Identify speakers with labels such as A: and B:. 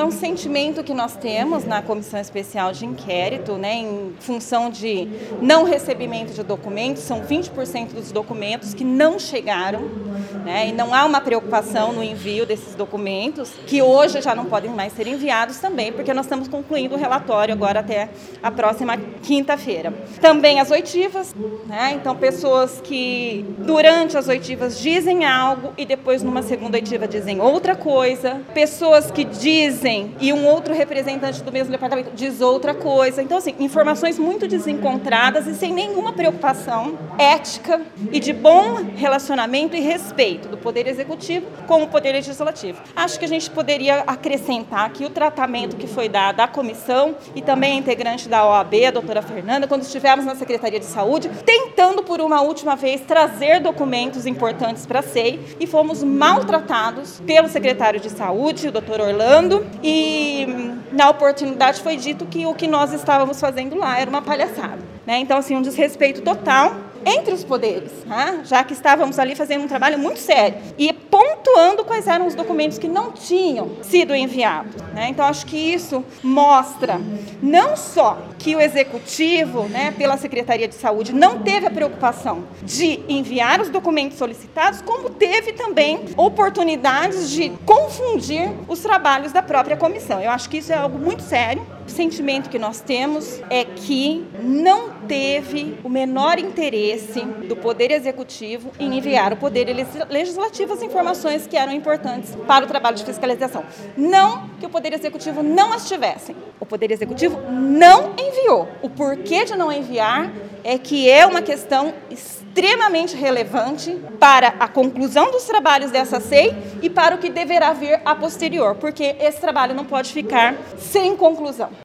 A: um sentimento que nós temos na Comissão Especial de Inquérito, né, em função de não recebimento de documentos, são 20% dos documentos que não chegaram, né, e não há uma preocupação no envio desses documentos, que hoje já não podem mais ser enviados também, porque nós estamos concluindo o relatório agora até a próxima quinta-feira. Também as oitivas, né, então pessoas que durante as oitivas dizem algo e depois numa segunda oitiva dizem outra coisa, pessoas que dizem e um outro representante do mesmo departamento diz outra coisa. Então, assim, informações muito desencontradas e sem nenhuma preocupação ética e de bom relacionamento e respeito do Poder Executivo com o Poder Legislativo. Acho que a gente poderia acrescentar aqui o tratamento que foi dado à comissão e também a integrante da OAB, a doutora Fernanda, quando estivemos na Secretaria de Saúde, tentando por uma última vez trazer documentos importantes para a SEI e fomos maltratados pelo secretário de Saúde, o doutor Orlando, e na oportunidade foi dito que o que nós estávamos fazendo lá era uma palhaçada, né? Então, assim, um desrespeito total entre os poderes, né? Já que estávamos ali fazendo um trabalho muito sério e pontuando quais eram os documentos que não tinham sido enviados, né? Então, acho que isso mostra não só que o Executivo, né, pela Secretaria de Saúde, não teve a preocupação de enviar os documentos solicitados, como teve também oportunidades de confundir os trabalhos da própria comissão. Eu acho que isso é algo muito sério. O sentimento que nós temos é que não teve o menor interesse do Poder Executivo em enviar ao Poder Legislativo as informações que eram importantes para o trabalho de fiscalização. Não que o Poder Executivo não as tivesse. O Poder Executivo não enviou. O porquê de não enviar é que é uma questão extremamente relevante para a conclusão dos trabalhos dessa SEI e para o que deverá vir a posterior, porque esse trabalho não pode ficar sem conclusão.